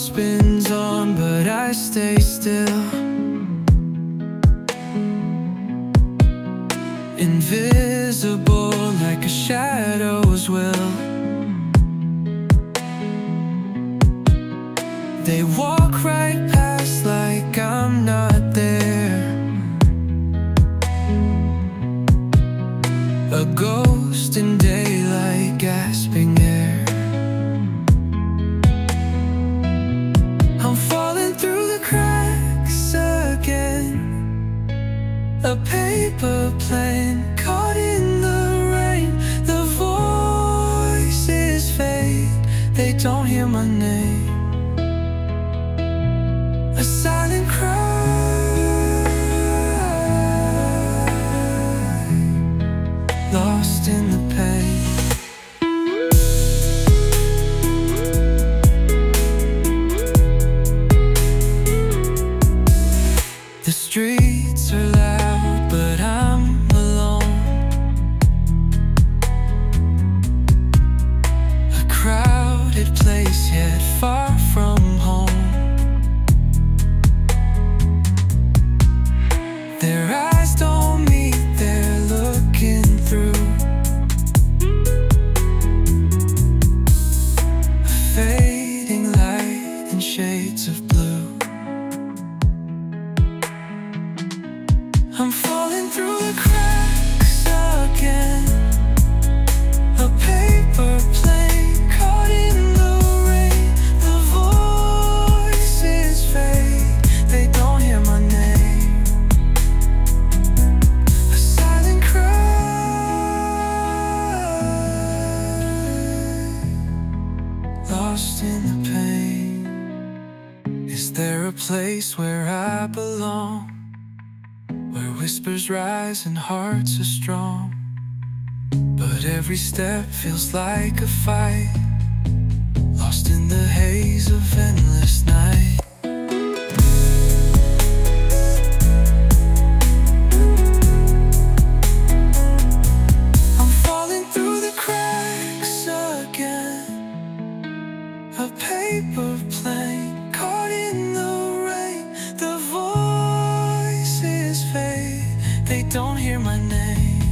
spins on, but I stay still. Invisible like a shadow's will. They walk right past like I'm not there. A ghost in daylight, gasping air. I'm falling through the cracks again. A paper plane caught in the rain. The voices fade, they don't hear my name. A silent cry, lost in the pain. The streets are loud, but I'm alone. A crowded place, yet far from home. Their eyes don't meet, they're looking through a fading light in shades of blue. I'm falling through the cracks again. A paper plane caught in the rain. The voices fade, they don't hear my name. A silent cry, lost in the pain. Is there a place where I belong? Where whispers rise and hearts are strong, but every step feels like a fight, lost in the haze of endless night. I'm falling through the cracks again. A paper plane caught in the rain. The voices fade, they don't hear my name.